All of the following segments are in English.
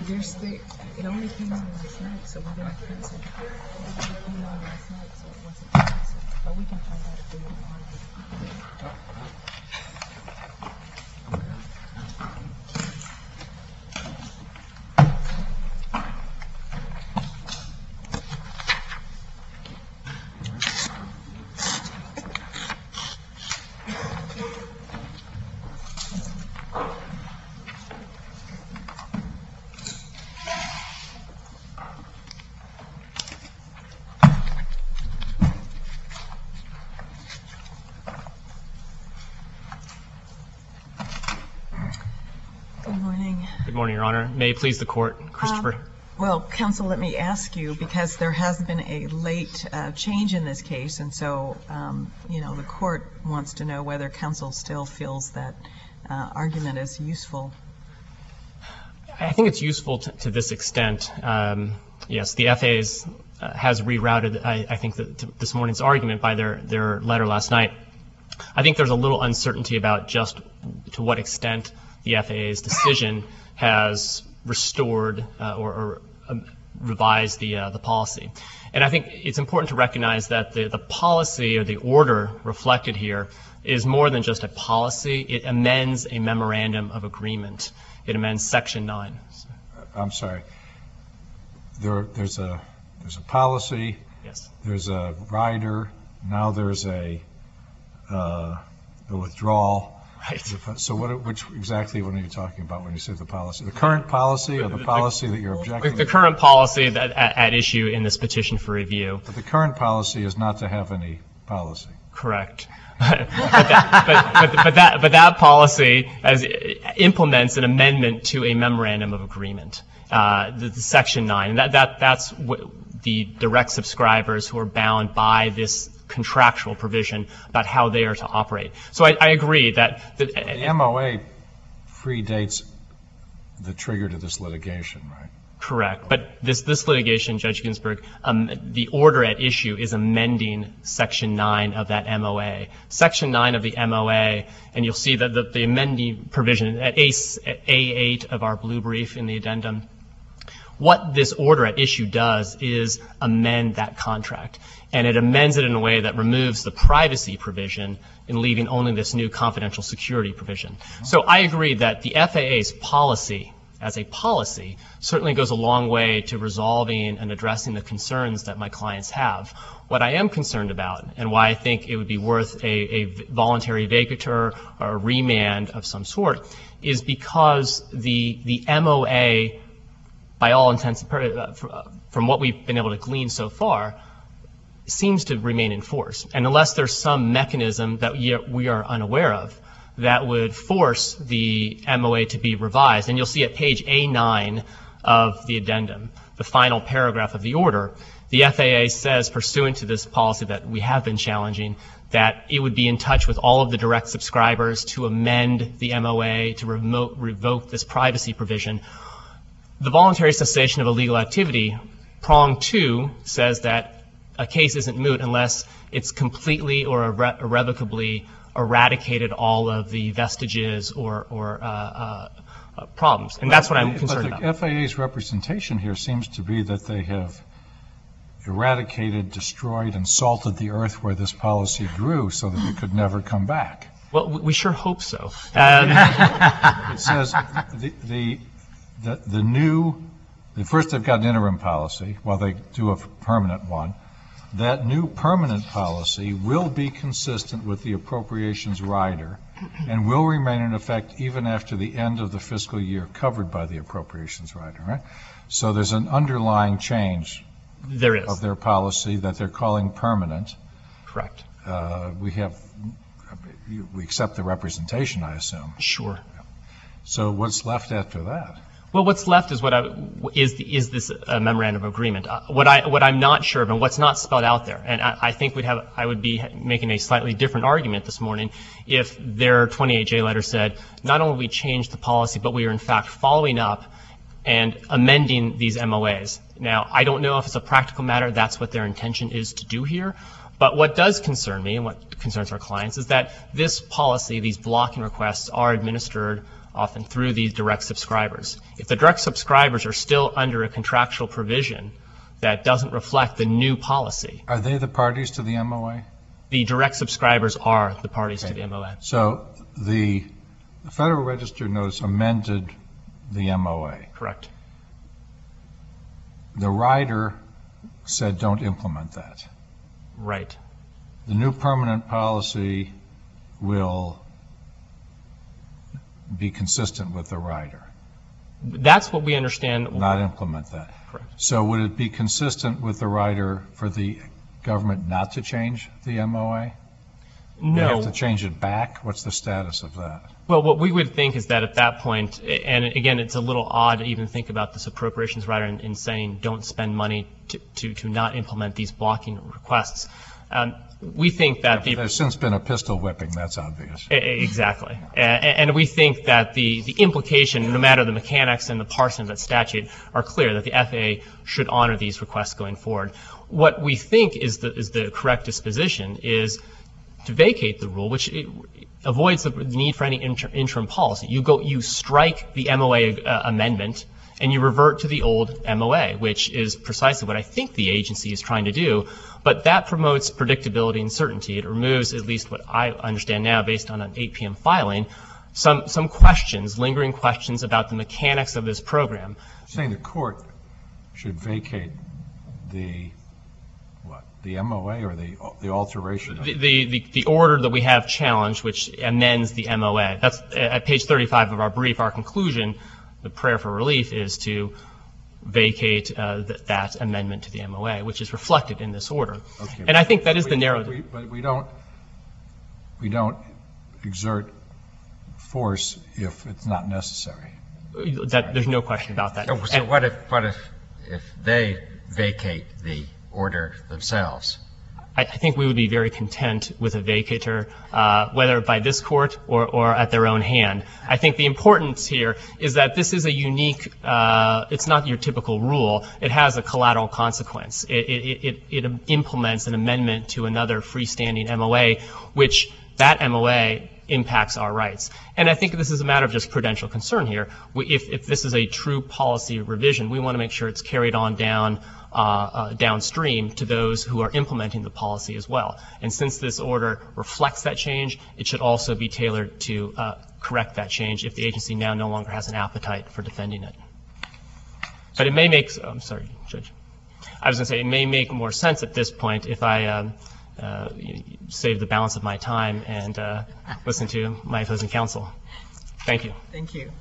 It only came on last night, so we didn't press it. It came on last night, so it wasn't pressed. But we can find out if we can argue. Good morning, Your Honor. May it please the Court. Christopher. Well, counsel, let me ask you, because there has been a late change in this case, and so, the Court wants to know whether counsel still feels that argument is useful. I think it's useful to this extent. Yes, the FAA has rerouted, I think, this morning's argument by their letter last night. I think there's a little uncertainty about just to what extent the FAA's decision has restored or revised the policy. And I think it's important to recognize that the policy or the order reflected here is more than just a policy. It amends a memorandum of agreement. It amends Section 9. I'm sorry. There's a policy. Yes. There's a rider. Now there's a withdrawal. Right. So which exactly what are you talking about when you say the policy? The current policy or the policy that you're objecting to? The current policy that at issue in this petition for review. But the current policy is not to have any policy. Correct. but that policy implements an amendment to a memorandum of agreement, the Section 9. And that's the direct subscribers who are bound by this contractual provision about how they are to operate. So I agree that the MOA predates the trigger to this litigation, right? Correct. But this litigation, Judge Ginsburg, the order at issue is amending Section 9 of that MOA. Section 9 of the MOA, and you'll see that the amending provision at A8 of our blue brief in the addendum, what this order at issue does is amend that contract. And it amends it in a way that removes the privacy provision and leaving only this new confidential security provision. So I agree that the FAA's policy, as a policy, certainly goes a long way to resolving and addressing the concerns that my clients have. What I am concerned about, and why I think it would be worth a voluntary vacatur or a remand of some sort, is because the MOA, by all intents and purposes, from what we've been able to glean so far, seems to remain in force. And unless there's some mechanism that we are unaware of that would force the MOA to be revised, and you'll see at page A9 of the addendum, the final paragraph of the order, the FAA says, pursuant to this policy that we have been challenging, that it would be in touch with all of the direct subscribers to amend the MOA, to revoke this privacy provision. The voluntary cessation of illegal activity, prong 2, says that a case isn't moot unless it's completely or irrevocably eradicated all of the vestiges or problems. And that's what I'm concerned about. But the FAA's representation here seems to be that they have eradicated, destroyed, and salted the earth where this policy grew so that it could never come back. Well, we sure hope so. It says first they've got an interim policy while they do a permanent one. That new permanent policy will be consistent with the appropriations rider and will remain in effect even after the end of the fiscal year covered by the appropriations rider, right? So there's an underlying change of their policy that they're calling permanent. Correct. We accept the representation, I assume. Sure. So what's left after that? Well, what's left is is this memorandum of agreement. What I'm not sure of and what's not spelled out there, and I think I would be making a slightly different argument this morning if their 28J letter said not only we changed the policy, but we are in fact following up and amending these MOAs. Now, I don't know if it's a practical matter that's what their intention is to do here, but what does concern me and what concerns our clients is that this policy, these blocking requests, are administered often through these direct subscribers. If the direct subscribers are still under a contractual provision that doesn't reflect the new policy, Are they the parties to the MOA? the direct subscribers are the parties to the MOA. So the Federal Register notice amended the MOA. Correct. The rider said don't implement that. Right. The new permanent policy will be consistent with the rider, That's what we understand. not implement that. Correct. So would it be consistent with the rider for the government not to change the MOA? They have to No. change it back? What's the status of that? Well, what we would think is that at that point, and again, it's a little odd to even think about this appropriations rider in saying don't spend money to not implement these blocking requests. We think that There's since been a pistol whipping, that's obvious. Exactly. And we think that the implication, no matter the mechanics and the parsing of that statute, are clear that the FAA should honor these requests going forward. What we think is the correct disposition is to vacate the rule, which avoids the need for any interim policy. You strike the MOA amendment, and you revert to the old MOA, which is precisely what I think the agency is trying to do. But that promotes predictability and certainty. It removes, at least what I understand now based on an 8 p.m. filing, some questions, lingering questions about the mechanics of this program. Saying the court should vacate the MOA or the alteration? The order that we have challenged, which amends the MOA. That's at page 35 of our brief. Our conclusion, the prayer for relief, is to vacate that amendment to the MOA, which is reflected in this order. Okay. And I think that is the narrow. But we don't exert force if it's not necessary. There's no question about that. So what if they vacate the order themselves? I think we would be very content with a vacatur, whether by this court or at their own hand. I think the importance here is that this is a unique, it's not your typical rule. It has a collateral consequence. It implements an amendment to another freestanding MOA, which that MOA impacts our rights. And I think this is a matter of just prudential concern here. If this is a true policy revision, we want to make sure it's carried on downstream to those who are implementing the policy as well. And since this order reflects that change, it should also be tailored to correct that change if the agency now no longer has an appetite for defending it. But it may make, I'm sorry, Judge. I was going to say it may make more sense at this point if I save the balance of my time and listen to my opposing counsel. Thank you. Thank you.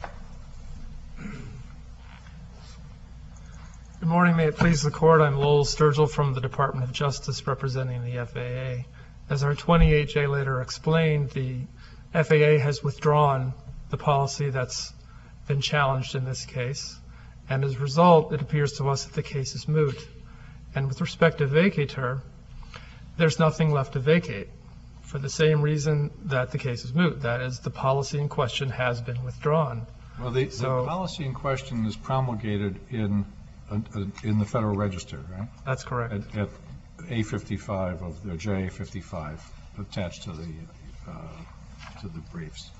Good morning. May it please the Court. I'm Lowell Sturgill from the Department of Justice representing the FAA. As our 28J letter explained, the FAA has withdrawn the policy that's been challenged in this case. And as a result, it appears to us that the case is moot. And with respect to vacatur, there's nothing left to vacate for the same reason that the case is moot. That is, the policy in question has been withdrawn. Well, the policy in question is promulgated in the Federal Register, right? That's correct. At A55 of the JA55 attached to the briefs.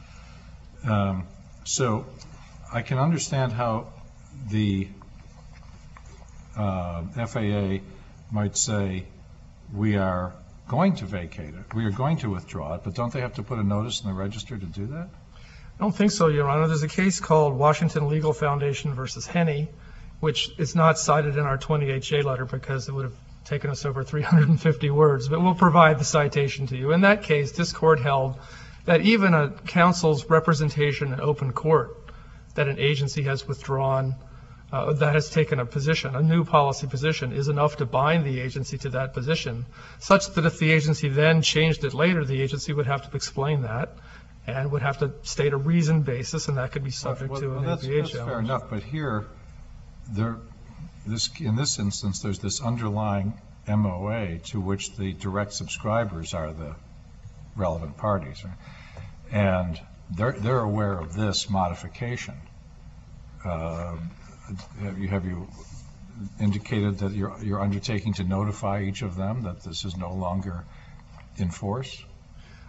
So I can understand how the FAA might say we are going to vacate it, we are going to withdraw it, but don't they have to put a notice in the register to do that? I don't think so, Your Honor. There's a case called Washington Legal Foundation versus Henney, which is not cited in our 28J letter because it would have taken us over 350 words, but we'll provide the citation to you. In that case, this court held that even a counsel's representation in open court that an agency has withdrawn, that has taken a position, a new policy position, is enough to bind the agency to that position, such that if the agency then changed it later, the agency would have to explain that and would have to state a reasoned basis, and that could be subject to an APA challenge. That's fair enough, but here, in this instance, there's this underlying MOA to which the direct subscribers are the relevant parties, right? And they're aware of this modification. Have you indicated that you're undertaking to notify each of them that this is no longer in force?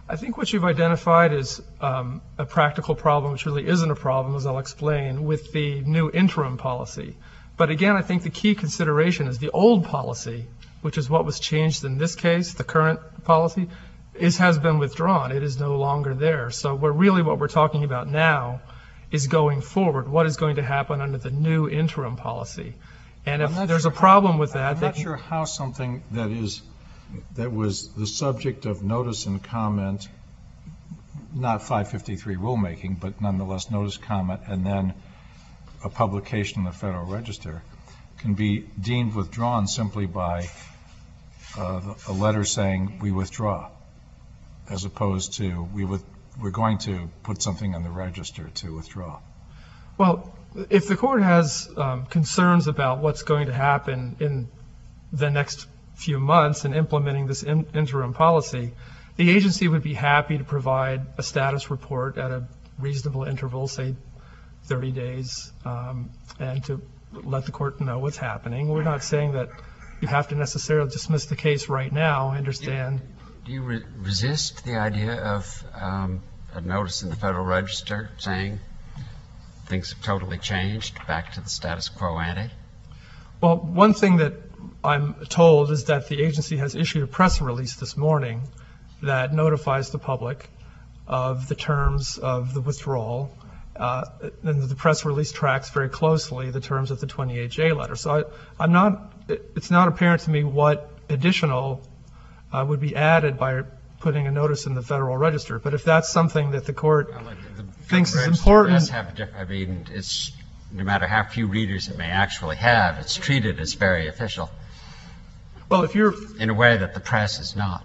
I think what you've identified is a practical problem, which really isn't a problem, as I'll explain, with the new interim policy. But again, I think the key consideration is the old policy, which is what was changed in this case, the current policy, has been withdrawn. It is no longer there. So what we're talking about now is going forward. What is going to happen under the new interim policy? And if there's a problem with that, I'm not sure how something that was the subject of notice and comment, not 553 rulemaking, but nonetheless notice, comment, and then a publication in the Federal Register, can be deemed withdrawn simply by a letter saying we withdraw, as opposed to we're going to put something on the register to withdraw. Well, if the court has concerns about what's going to happen in the next few months in implementing this interim policy, the agency would be happy to provide a status report at a reasonable interval, say 30 days, and to let the court know what's happening. We're not saying that you have to necessarily dismiss the case right now. I understand. Do you resist the idea of a notice in the Federal Register saying things have totally changed, back to the status quo ante? Well, one thing that I'm told is that the agency has issued a press release this morning that notifies the public of the terms of the withdrawal, and the press release tracks very closely the terms of the 28J letter. So it's not apparent to me what additional would be added by putting a notice in the Federal Register. But if that's something that the court thinks is important, it's no matter how few readers it may actually have, it's treated as very official. Well, if you're in a way that the press is not.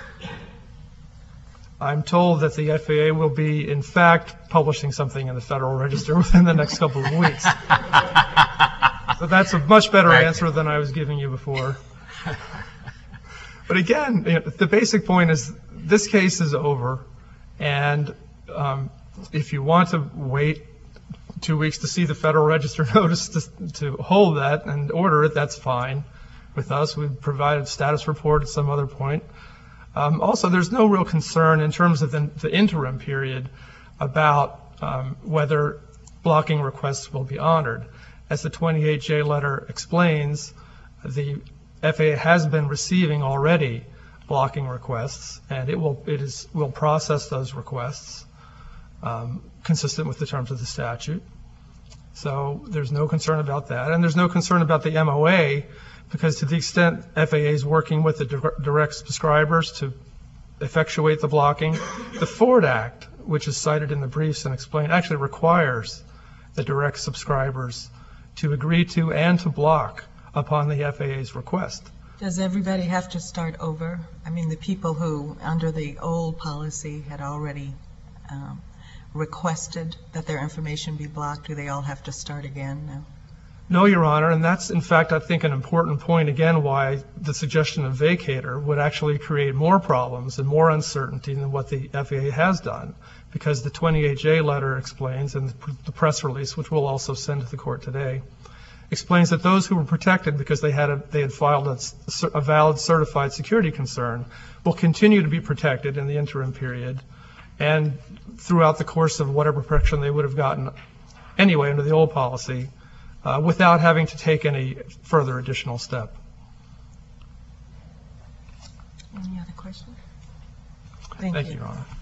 I'm told that the FAA will be, in fact, publishing something in the Federal Register within the next couple of weeks. So that's a much better answer than I was giving you before. But again, the basic point is this case is over, and if you want to wait 2 weeks to see the Federal Register notice to hold that and order it, that's fine with us. We've provided status report at some other point. Also, there's no real concern in terms of the interim period about whether blocking requests will be honored. As the 28J letter explains, the FAA has been receiving already blocking requests, and it will process those requests consistent with the terms of the statute. So there's no concern about that. And there's no concern about the MOA, because to the extent FAA is working with the direct subscribers to effectuate the blocking, the Ford Act, which is cited in the briefs and explained, actually requires the direct subscribers to agree to and to block upon the FAA's request. Does everybody have to start over? I mean, the people who, under the old policy, had already requested that their information be blocked, do they all have to start again now? No, Your Honor, and that's, in fact, I think an important point, again, why the suggestion of vacator would actually create more problems and more uncertainty than what the FAA has done, because the 28J letter explains, and the press release, which we'll also send to the court today, explains that those who were protected because they had filed a valid certified security concern will continue to be protected in the interim period and throughout the course of whatever protection they would have gotten anyway under the old policy, without having to take any further additional step. Any other questions? Thank you, Your Honor.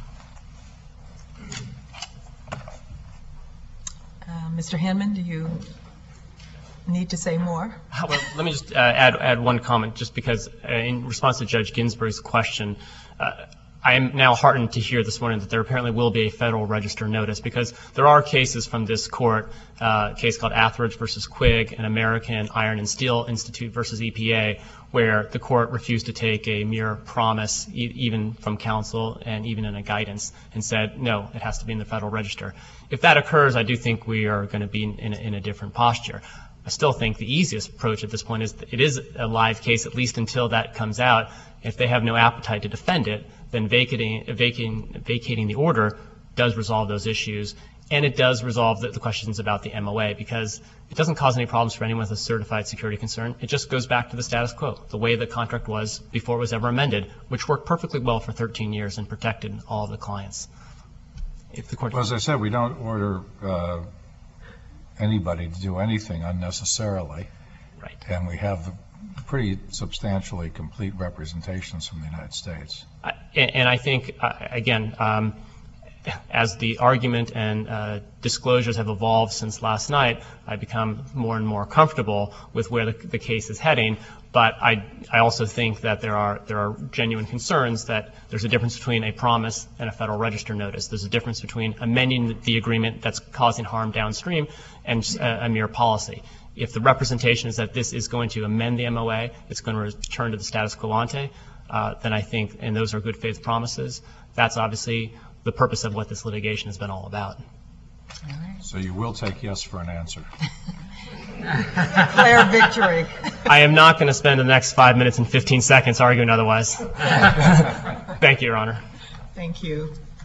Mr. Hanman, do you need to say more? Well, let me just add one comment, just because in response to Judge Ginsburg's question, I am now heartened to hear this morning that there apparently will be a Federal Register notice, because there are cases from this court, a case called Atheridge versus Quigg and American Iron and Steel Institute versus EPA, where the court refused to take a mere promise, even from counsel and even in a guidance, and said, no, it has to be in the Federal Register. If that occurs, I do think we are going to be in a different posture. I still think the easiest approach at this point is that it is a live case, at least until that comes out. If they have no appetite to defend it, then vacating the order does resolve those issues. And it does resolve the questions about the MOA, because it doesn't cause any problems for anyone with a certified security concern. It just goes back to the status quo, the way the contract was before it was ever amended, which worked perfectly well for 13 years and protected all of the clients. If the court... Well, as I said, we don't order anybody to do anything unnecessarily. Right. And we have pretty substantially complete representations from the United States. And I think, again, as the argument and disclosures have evolved since last night, I've become more and more comfortable with where the case is heading. But I also think that there are genuine concerns that there's a difference between a promise and a Federal Register notice. There's a difference between amending the agreement that's causing harm downstream and a mere policy. If the representation is that this is going to amend the MOA, it's going to return to the status quo ante, then I think, and those are good faith promises, that's obviously the purpose of what this litigation has been all about. All right. So you will take yes for an answer. Declare victory. I am not going to spend the next 5 minutes and 15 seconds arguing otherwise. Thank you, Your Honor. Thank you.